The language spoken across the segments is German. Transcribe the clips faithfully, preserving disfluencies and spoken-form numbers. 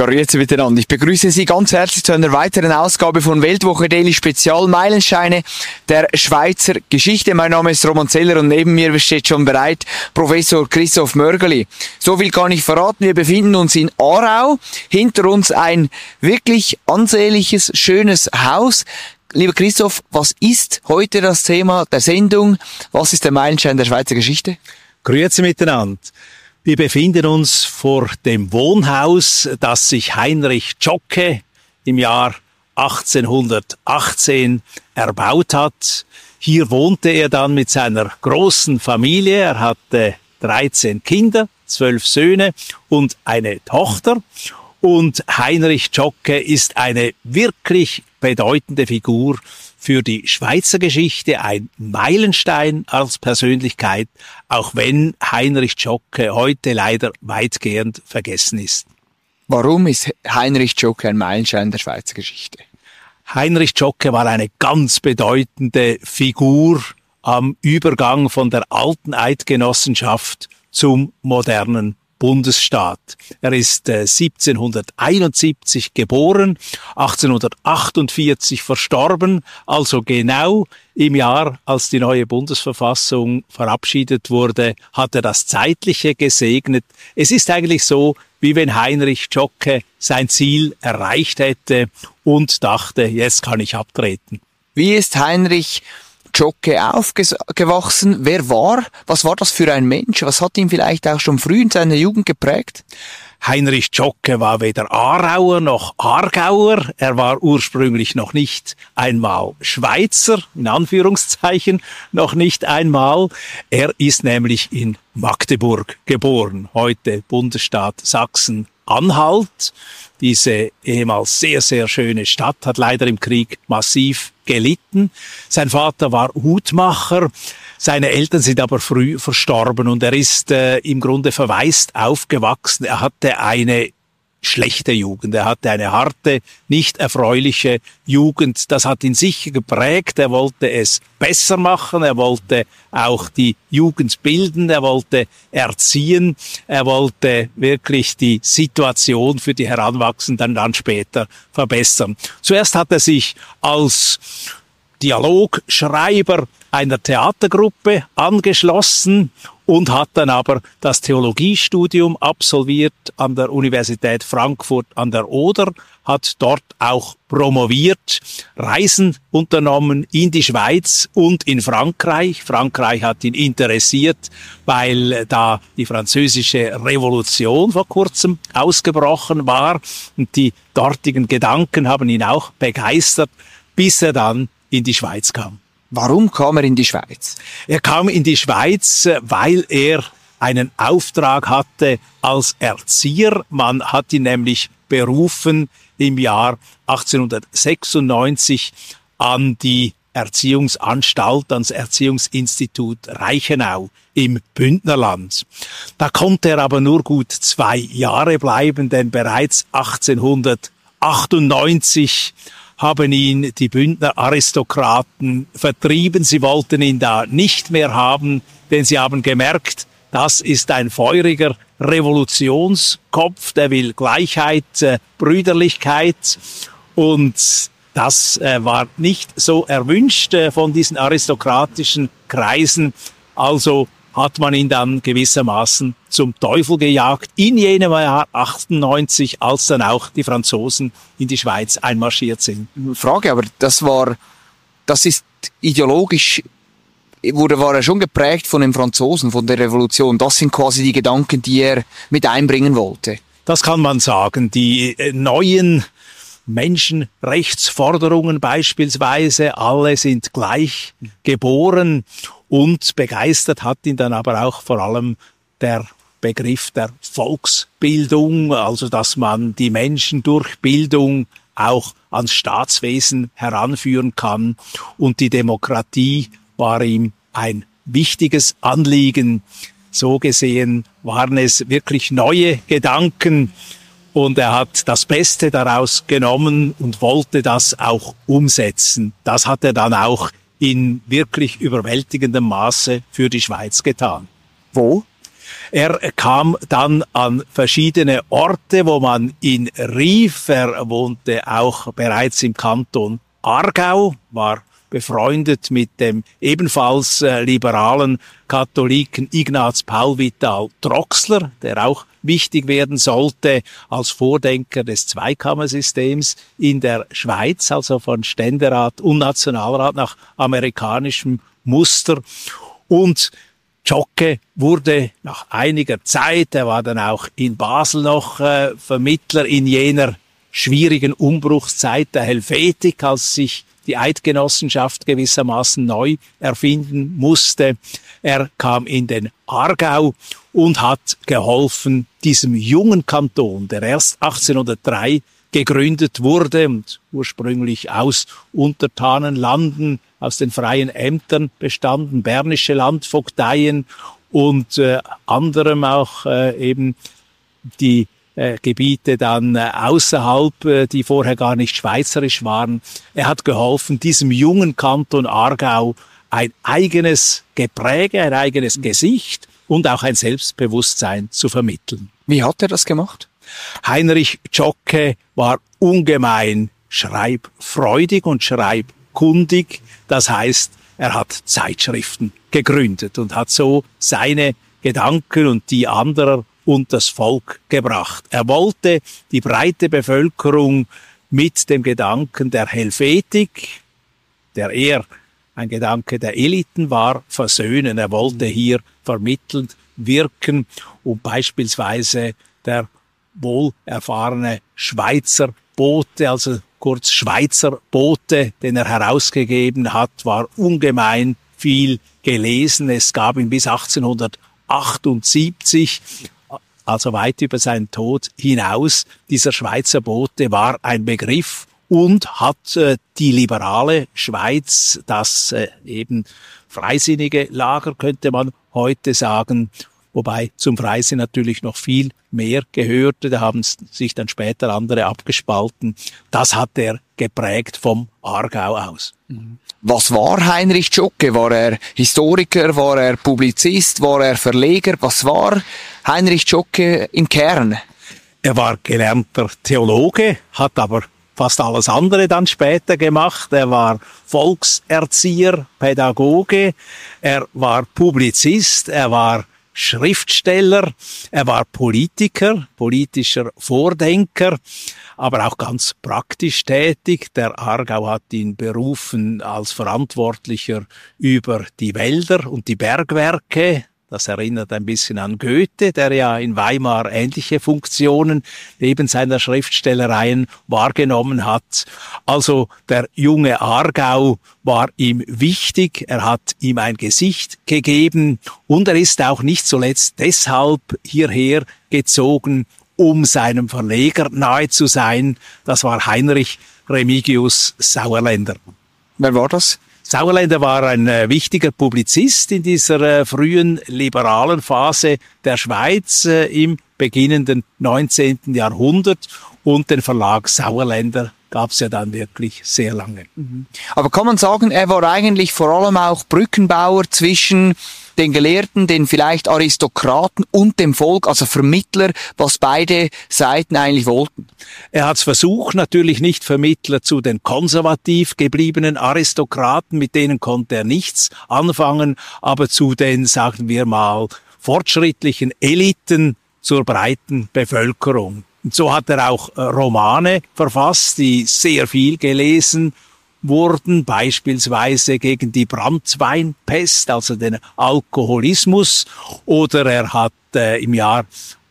Grüezi miteinander. Ich begrüße Sie ganz herzlich zu einer weiteren Ausgabe von Weltwoche Daily Spezial Meilensteine der Schweizer Geschichte. Mein Name ist Roman Zeller und neben mir steht schon bereit Professor Christoph Mörgeli. So viel kann ich verraten. Wir befinden uns in Aarau. Hinter uns ein wirklich ansehnliches, schönes Haus. Lieber Christoph, was ist heute das Thema der Sendung? Was ist der Meilenstein der Schweizer Geschichte? Grüezi miteinander. Wir befinden uns vor dem Wohnhaus, das sich Heinrich Zschokke im Jahr achtzehnhundertachtzehn erbaut hat. Hier wohnte er dann mit seiner großen Familie. Er hatte dreizehn Kinder, zwölf Söhne und eine Tochter. Und Heinrich Zschokke ist eine wirklich bedeutende Figur für die Schweizer Geschichte, ein Meilenstein als Persönlichkeit, auch wenn Heinrich Zschokke heute leider weitgehend vergessen ist. Warum ist Heinrich Zschokke ein Meilenstein der Schweizer Geschichte? Heinrich Zschokke war eine ganz bedeutende Figur am Übergang von der alten Eidgenossenschaft zum modernen Bundesstaat. Er ist äh, siebzehnhunderteinundsiebzig geboren, achtzehnhundertachtundvierzig verstorben, also genau im Jahr, als die neue Bundesverfassung verabschiedet wurde, hat er das Zeitliche gesegnet. Es ist eigentlich so, wie wenn Heinrich Zschokke sein Ziel erreicht hätte und dachte, jetzt kann ich abtreten. Wie ist Heinrich Zschokke aufgewachsen? Wer war? Was war das für ein Mensch? Was hat ihn vielleicht auch schon früh in seiner Jugend geprägt? Heinrich Zschokke war weder Aarauer noch Aargauer. Er war ursprünglich noch nicht einmal Schweizer, in Anführungszeichen, noch nicht einmal. Er ist nämlich in Magdeburg geboren, heute Bundesstaat Sachsen-Anhalt. Diese ehemals sehr, sehr schöne Stadt hat leider im Krieg massiv gelitten. Sein Vater war Hutmacher, seine Eltern sind aber früh verstorben und er ist äh, im Grunde verwaist aufgewachsen. Er hatte eine schlechte Jugend, er hatte eine harte, nicht erfreuliche Jugend. Das hat ihn sicher geprägt. Er wollte es besser machen, er wollte auch die Jugend bilden, er wollte erziehen, er wollte wirklich die Situation für die Heranwachsenden dann später verbessern. Zuerst hat er sich als Dialogschreiber einer Theatergruppe angeschlossen und hat dann aber das Theologiestudium absolviert an der Universität Frankfurt an der Oder, hat dort auch promoviert, Reisen unternommen in die Schweiz und in Frankreich. Frankreich hat ihn interessiert, weil da die französische Revolution vor kurzem ausgebrochen war und die dortigen Gedanken haben ihn auch begeistert, bis er dann in die Schweiz kam. Warum kam er in die Schweiz? Er kam in die Schweiz, weil er einen Auftrag hatte als Erzieher. Man hat ihn nämlich berufen im Jahr achtzehnhundertsechsundneunzig an die Erziehungsanstalt, ans Erziehungsinstitut Reichenau im Bündnerland. Da konnte er aber nur gut zwei Jahre bleiben, denn bereits achtzehnhundertachtundneunzig haben ihn die Bündner Aristokraten vertrieben. Sie wollten ihn da nicht mehr haben, denn sie haben gemerkt, das ist ein feuriger Revolutionskopf, der will Gleichheit, äh, Brüderlichkeit und das äh, war nicht so erwünscht äh, von diesen aristokratischen Kreisen. Also hat man ihn dann gewissermaßen zum Teufel gejagt in jenem Jahr achtundneunzig, als dann auch die Franzosen in die Schweiz einmarschiert sind. Frage, aber das war, das ist ideologisch, wurde, war er schon geprägt von den Franzosen, von der Revolution. Das sind quasi die Gedanken, die er mit einbringen wollte. Das kann man sagen. Die äh, neuen Menschenrechtsforderungen beispielsweise, alle sind gleich geboren. Und begeistert hat ihn dann aber auch vor allem der Begriff der Volksbildung, also dass man die Menschen durch Bildung auch ans Staatswesen heranführen kann. Und die Demokratie war ihm ein wichtiges Anliegen. So gesehen waren es wirklich neue Gedanken und er hat das Beste daraus genommen und wollte das auch umsetzen. Das hat er dann auch in wirklich überwältigendem Maße für die Schweiz getan. Wo? Er kam dann an verschiedene Orte, wo man ihn rief. Er wohnte auch bereits im Kanton Aargau, war befreundet mit dem ebenfalls äh, liberalen Katholiken Ignaz Paul Vital Troxler, der auch wichtig werden sollte als Vordenker des Zweikammersystems in der Schweiz, also von Ständerat und Nationalrat nach amerikanischem Muster. Und Zschokke wurde nach einiger Zeit, er war dann auch in Basel noch äh, Vermittler in jener schwierigen Umbruchszeit der Helvetik, als sich die Eidgenossenschaft gewissermaßen neu erfinden musste. Er kam in den Aargau und hat geholfen, diesem jungen Kanton, der erst achtzehnhundertdrei gegründet wurde und ursprünglich aus Untertanenlanden, aus den freien Ämtern bestanden, bernische Landvogteien und äh, anderem auch äh, eben die Äh, Gebiete dann äh, außerhalb, äh, die vorher gar nicht schweizerisch waren. Er hat geholfen, diesem jungen Kanton Aargau ein eigenes Gepräge, ein eigenes Gesicht und auch ein Selbstbewusstsein zu vermitteln. Wie hat er das gemacht? Heinrich Zschokke war ungemein schreibfreudig und schreibkundig. Das heißt, er hat Zeitschriften gegründet und hat so seine Gedanken und die anderer und das Volk gebracht. Er wollte die breite Bevölkerung mit dem Gedanken der Helvetik, der eher ein Gedanke der Eliten war, versöhnen. Er wollte hier vermittelnd wirken und beispielsweise der wohlerfahrene Schweizer Bote, also kurz Schweizer Bote, den er herausgegeben hat, war ungemein viel gelesen. Es gab ihn bis achtzehnhundertachtundsiebzig, also weit über seinen Tod hinaus. Dieser Schweizer Bote war ein Begriff und hat äh, die liberale Schweiz, das äh, eben freisinnige Lager, könnte man heute sagen, wobei zum Freisinn natürlich noch viel mehr gehörte, da haben sich dann später andere abgespalten. Das hat er geprägt vom Aargau aus. Was war Heinrich Zschokke? War er Historiker, war er Publizist, war er Verleger? Was war Heinrich Zschokke im Kern? Er war gelernter Theologe, hat aber fast alles andere dann später gemacht. Er war Volkserzieher, Pädagoge, er war Publizist, er war Schriftsteller, er war Politiker, politischer Vordenker, aber auch ganz praktisch tätig. Der Aargau hat ihn berufen als Verantwortlicher über die Wälder und die Bergwerke. Das erinnert ein bisschen an Goethe, der ja in Weimar ähnliche Funktionen neben seiner Schriftstellereien wahrgenommen hat. Also der junge Aargau war ihm wichtig, er hat ihm ein Gesicht gegeben und er ist auch nicht zuletzt deshalb hierher gezogen, um seinem Verleger nahe zu sein. Das war Heinrich Remigius Sauerländer. Wer war das? Sauerländer war ein äh, wichtiger Publizist in dieser äh, frühen liberalen Phase der Schweiz äh, im beginnenden neunzehnten Jahrhundert und den Verlag Sauerländer gab es ja dann wirklich sehr lange. Aber kann man sagen, er war eigentlich vor allem auch Brückenbauer zwischen den Gelehrten, den vielleicht Aristokraten und dem Volk, also Vermittler, was beide Seiten eigentlich wollten? Er hat es versucht, natürlich nicht Vermittler zu den konservativ gebliebenen Aristokraten, mit denen konnte er nichts anfangen, aber zu den, sagen wir mal, fortschrittlichen Eliten zur breiten Bevölkerung. Und so hat er auch Romane verfasst, die sehr viel gelesen wurden, beispielsweise gegen die Branntweinpest, also den Alkoholismus, oder er hat äh, im Jahr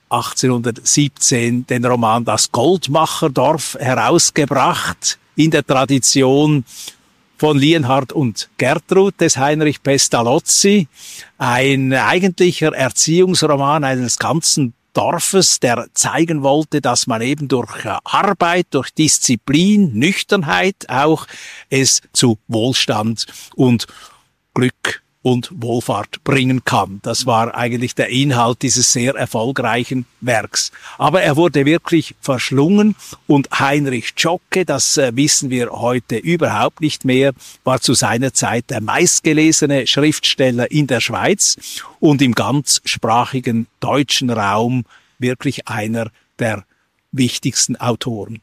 achtzehnhundertsiebzehn den Roman Das Goldmacherdorf herausgebracht, in der Tradition von Lienhard und Gertrud des Heinrich Pestalozzi, ein eigentlicher Erziehungsroman eines ganzen Dorfes, der zeigen wollte, dass man eben durch Arbeit, durch Disziplin, Nüchternheit auch es zu Wohlstand und Glück und Wohlfahrt bringen kann. Das war eigentlich der Inhalt dieses sehr erfolgreichen Werks. Aber er wurde wirklich verschlungen und Heinrich Zschokke, das äh, wissen wir heute überhaupt nicht mehr, war zu seiner Zeit der meistgelesene Schriftsteller in der Schweiz und im ganzsprachigen deutschen Raum wirklich einer der wichtigsten Autoren.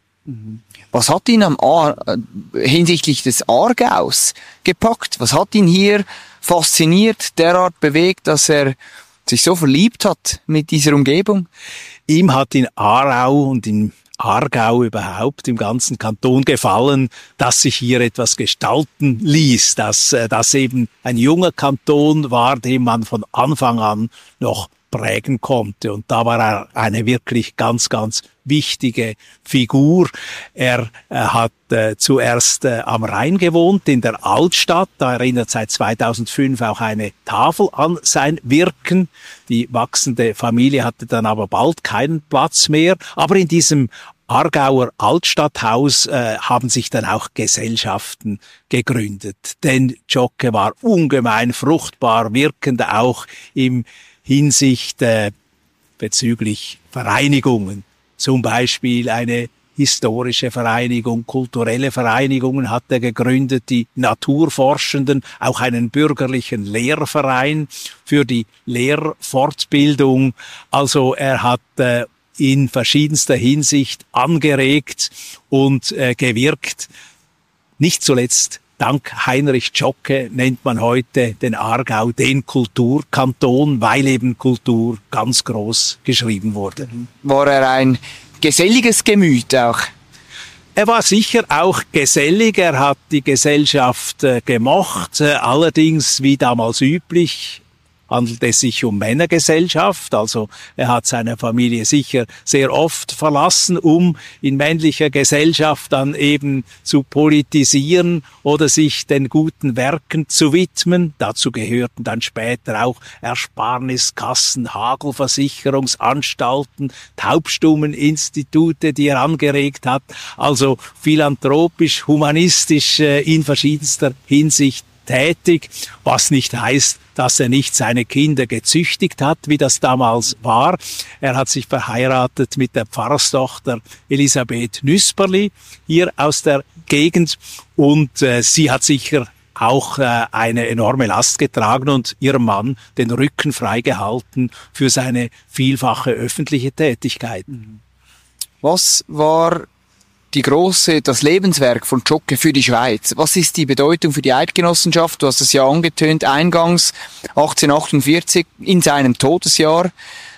Was hat ihn am Aar, äh, hinsichtlich des Aargaus gepackt? Was hat ihn hier fasziniert, derart bewegt, dass er sich so verliebt hat mit dieser Umgebung? Ihm hat in Aarau und in Aargau überhaupt im ganzen Kanton gefallen, dass sich hier etwas gestalten ließ, dass das eben ein junger Kanton war, den man von Anfang an noch prägen konnte. Und da war er eine wirklich ganz, ganz wichtige Figur. Er äh, hat äh, zuerst äh, am Rhein gewohnt, in der Altstadt. Da erinnert seit zweitausendfünf auch eine Tafel an sein Wirken. Die wachsende Familie hatte dann aber bald keinen Platz mehr. Aber in diesem Aargauer Altstadthaus äh, haben sich dann auch Gesellschaften gegründet. Denn Zschokke war ungemein fruchtbar wirkend, auch im Hinsicht äh, bezüglich Vereinigungen. Zum Beispiel eine historische Vereinigung, kulturelle Vereinigungen hat er gegründet, die Naturforschenden, auch einen bürgerlichen Lehrverein für die Lehrfortbildung. Also er hat äh, in verschiedenster Hinsicht angeregt und äh, gewirkt. Nicht zuletzt dank Heinrich Zschokke nennt man heute den Aargau den Kulturkanton, weil eben Kultur ganz groß geschrieben wurde. War er ein geselliges Gemüt auch? Er war sicher auch gesellig, er hat die Gesellschaft äh, gemocht, äh, allerdings wie damals üblich handelt es sich um Männergesellschaft, also er hat seine Familie sicher sehr oft verlassen, um in männlicher Gesellschaft dann eben zu politisieren oder sich den guten Werken zu widmen. Dazu gehörten dann später auch Ersparniskassen, Hagelversicherungsanstalten, Taubstummeninstitute, die er angeregt hat, also philanthropisch, humanistisch äh, in verschiedenster Hinsicht tätig, was nicht heißt, dass er nicht seine Kinder gezüchtigt hat, wie das damals war. Er hat sich verheiratet mit der Pfarrerstochter Elisabeth Nüsperli hier aus der Gegend und äh, sie hat sicher auch äh, eine enorme Last getragen und ihrem Mann den Rücken freigehalten für seine vielfache öffentliche Tätigkeit. Was war die große, das Lebenswerk von Zschokke für die Schweiz? Was ist die Bedeutung für die Eidgenossenschaft? Du hast es ja angetönt, eingangs achtzehnhundertachtundvierzig in seinem Todesjahr.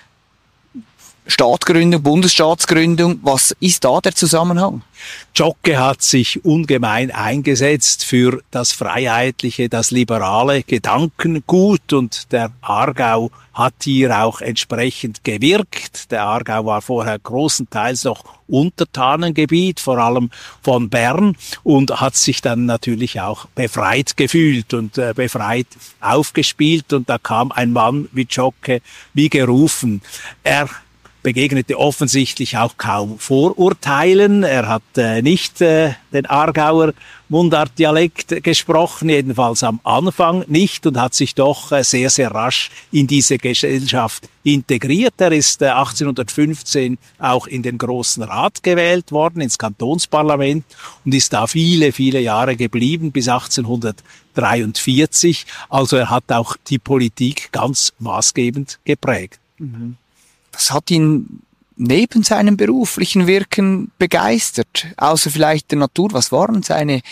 Staatsgründung, Bundesstaatsgründung. Was ist da der Zusammenhang? Zschokke hat sich ungemein eingesetzt für das freiheitliche, das liberale Gedankengut und der Aargau hat hier auch entsprechend gewirkt. Der Aargau war vorher großenteils noch Untertanengebiet, vor allem von Bern und hat sich dann natürlich auch befreit gefühlt und äh, befreit aufgespielt und da kam ein Mann wie Zschokke wie gerufen. Er begegnete offensichtlich auch kaum Vorurteilen. Er hat äh, nicht äh, den Aargauer Mundartdialekt gesprochen, jedenfalls am Anfang nicht, und hat sich doch äh, sehr, sehr rasch in diese Gesellschaft integriert. Er ist äh, achtzehnhundertfünfzehn auch in den Grossen Rat gewählt worden, ins Kantonsparlament, und ist da viele, viele Jahre geblieben, bis achtzehnhundertdreiundvierzig. Also er hat auch die Politik ganz maßgebend geprägt. Mhm. Was hat ihn neben seinem beruflichen Wirken begeistert? Außer vielleicht der Natur, was waren seine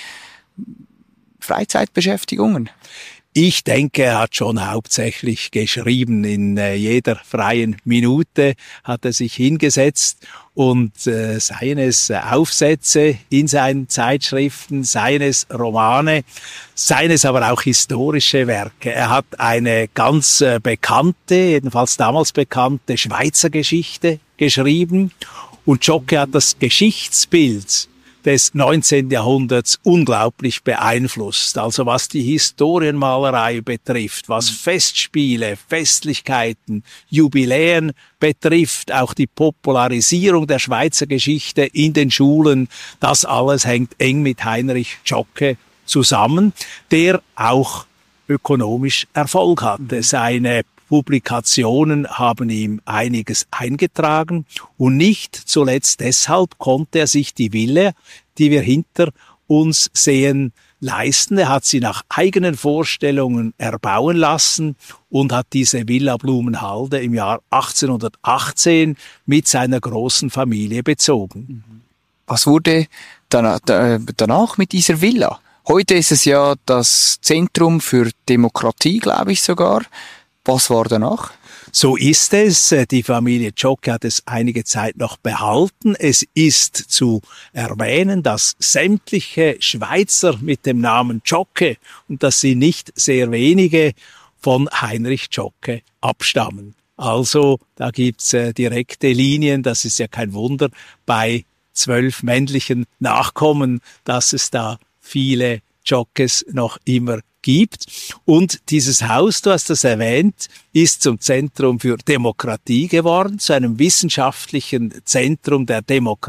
Freizeitbeschäftigungen? Ich denke, er hat schon hauptsächlich geschrieben. In äh, jeder freien Minute hat er sich hingesetzt und äh, seien es äh, Aufsätze in seinen Zeitschriften, seien es Romane, seien es aber auch historische Werke. Er hat eine ganz äh, bekannte, jedenfalls damals bekannte Schweizer Geschichte geschrieben und Zschokke hat das Geschichtsbild des neunzehnten Jahrhunderts unglaublich beeinflusst. Also was die Historienmalerei betrifft, was Festspiele, Festlichkeiten, Jubiläen betrifft, auch die Popularisierung der Schweizer Geschichte in den Schulen, das alles hängt eng mit Heinrich Zschokke zusammen, der auch ökonomisch Erfolg hatte. Seine Publikationen haben ihm einiges eingetragen und nicht zuletzt deshalb konnte er sich die Villa, die wir hinter uns sehen, leisten. Er hat sie nach eigenen Vorstellungen erbauen lassen und hat diese Villa Blumenhalde im Jahr achtzehnhundertachtzehn mit seiner großen Familie bezogen. Was wurde danach, danach mit dieser Villa? Heute ist es ja das Zentrum für Demokratie, glaube ich sogar. Was war danach? So ist es. Die Familie Zschokke hat es einige Zeit noch behalten. Es ist zu erwähnen, dass sämtliche Schweizer mit dem Namen Zschokke, und das sind nicht sehr wenige, von Heinrich Zschokke abstammen. Also da gibt's äh, direkte Linien. Das ist ja kein Wunder bei zwölf männlichen Nachkommen, dass es da viele Zschokkes noch immer gibt. Und dieses Haus, du hast das erwähnt, ist zum Zentrum für Demokratie geworden, zu einem wissenschaftlichen Zentrum der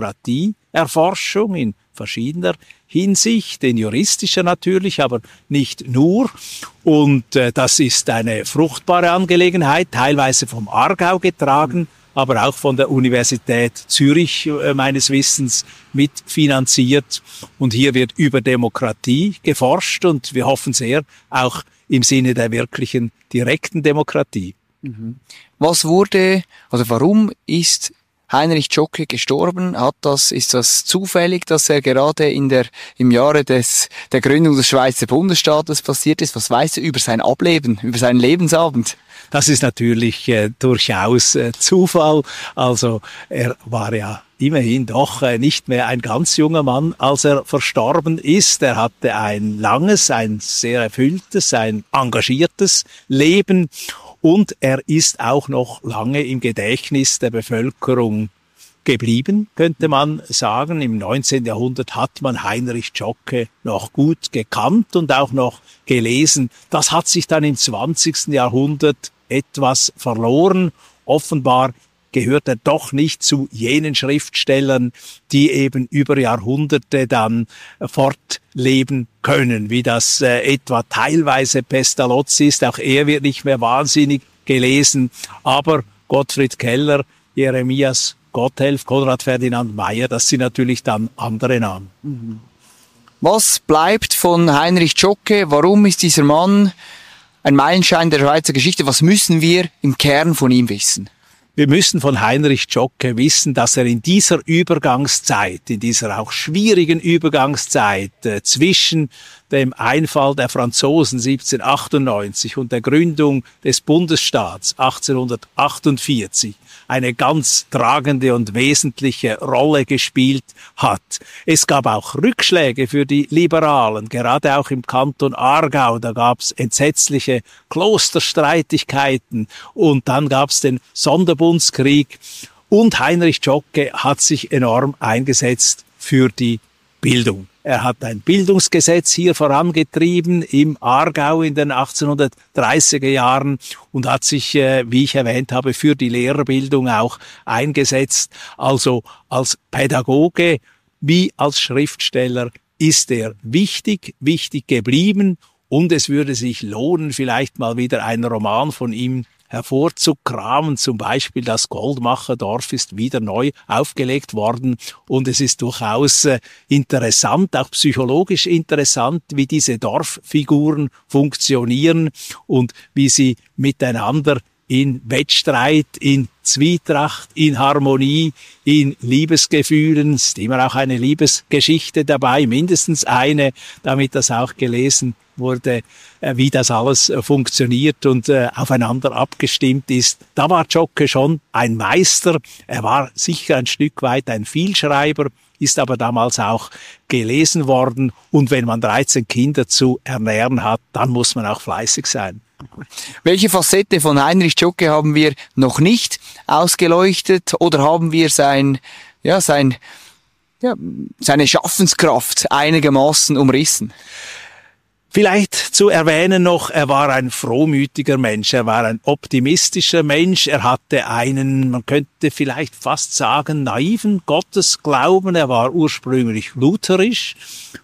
Demokratieerforschung in verschiedener Hinsicht, in juristischer natürlich, aber nicht nur. Und äh, das ist eine fruchtbare Angelegenheit, teilweise vom Aargau getragen, aber auch von der Universität Zürich äh, meines Wissens mitfinanziert. Und hier wird über Demokratie geforscht und wir hoffen sehr, auch im Sinne der wirklichen direkten Demokratie. Mhm. Was wurde, also warum ist Heinrich Zschokke gestorben? Hat das, ist das zufällig, dass er gerade in der, im Jahre des, der Gründung des Schweizer Bundesstaates passiert ist? Was weiß er über sein Ableben, über seinen Lebensabend? Das ist natürlich äh, durchaus äh, Zufall. Also er war ja immerhin doch äh, nicht mehr ein ganz junger Mann, als er verstorben ist. Er hatte ein langes, ein sehr erfülltes, ein engagiertes Leben und er ist auch noch lange im Gedächtnis der Bevölkerung geblieben, könnte man sagen. Im neunzehnten Jahrhundert hat man Heinrich Zschokke noch gut gekannt und auch noch gelesen. Das hat sich dann im zwanzigsten Jahrhundert etwas verloren. Offenbar gehört er doch nicht zu jenen Schriftstellern, die eben über Jahrhunderte dann fortleben können, wie das äh, etwa teilweise Pestalozzi ist. Auch er wird nicht mehr wahnsinnig gelesen. Aber Gottfried Keller, Jeremias Gotthelf, Konrad Ferdinand Meyer, das sind natürlich dann andere Namen. Was bleibt von Heinrich Zschokke? Warum ist dieser Mann ein Meilenstein der Schweizer Geschichte? Was müssen wir im Kern von ihm wissen? Wir müssen von Heinrich Zschokke wissen, dass er in dieser Übergangszeit, in dieser auch schwierigen Übergangszeit äh, zwischen dem Einfall der Franzosen siebzehnhundertachtundneunzig und der Gründung des Bundesstaats achtzehnhundertachtundvierzig eine ganz tragende und wesentliche Rolle gespielt hat. Es gab auch Rückschläge für die Liberalen, gerade auch im Kanton Aargau. Da gab es entsetzliche Klosterstreitigkeiten und dann gab es den Sonderbundskrieg. Und Heinrich Zschokke hat sich enorm eingesetzt für die Bildung. Er hat ein Bildungsgesetz hier vorangetrieben im Aargau in den achtzehnhundertdreißiger Jahren und hat sich, äh, wie ich erwähnt habe, für die Lehrerbildung auch eingesetzt. Also als Pädagoge wie als Schriftsteller ist er wichtig, wichtig geblieben und es würde sich lohnen, vielleicht mal wieder einen Roman von ihm hervorzukramen. Zum Beispiel das Goldmacherdorf ist wieder neu aufgelegt worden und es ist durchaus äh, interessant, auch psychologisch interessant, wie diese Dorffiguren funktionieren und wie sie miteinander in Wettstreit, in Zwietracht, in Harmonie, in Liebesgefühlen, ist immer auch eine Liebesgeschichte dabei, mindestens eine, damit das auch gelesen wurde, wie das alles funktioniert und aufeinander abgestimmt ist. Da war Zschokke schon ein Meister. Er war sicher ein Stück weit ein Vielschreiber, ist aber damals auch gelesen worden. Und wenn man dreizehn Kinder zu ernähren hat, dann muss man auch fleißig sein. Welche Facette von Heinrich Zschokke haben wir noch nicht ausgeleuchtet oder haben wir sein, ja, sein, ja, seine Schaffenskraft einigermaßen umrissen? Vielleicht zu erwähnen noch, er war ein frohmütiger Mensch, er war ein optimistischer Mensch, er hatte einen, man könnte vielleicht fast sagen, naiven Gottesglauben, er war ursprünglich lutherisch,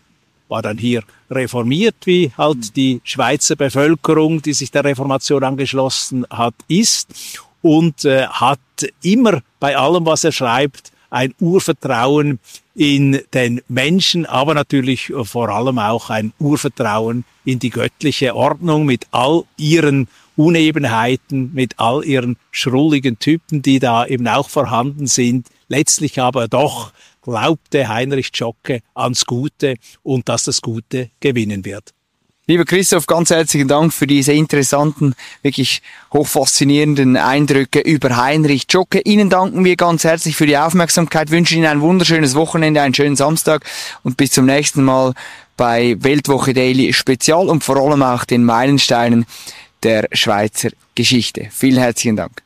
war dann hier reformiert, wie halt die Schweizer Bevölkerung, die sich der Reformation angeschlossen hat, ist und äh, hat immer bei allem, was er schreibt, ein Urvertrauen in den Menschen, aber natürlich vor allem auch ein Urvertrauen in die göttliche Ordnung mit all ihren Unebenheiten, mit all ihren schrulligen Typen, die da eben auch vorhanden sind. Letztlich aber doch glaubte Heinrich Zschokke ans Gute und dass das Gute gewinnen wird. Lieber Christoph, ganz herzlichen Dank für diese interessanten, wirklich hochfaszinierenden Eindrücke über Heinrich Zschokke. Ihnen danken wir ganz herzlich für die Aufmerksamkeit, wünschen Ihnen ein wunderschönes Wochenende, einen schönen Samstag und bis zum nächsten Mal bei Weltwoche Daily Spezial und vor allem auch den Meilensteinen der Schweizer Geschichte. Vielen herzlichen Dank.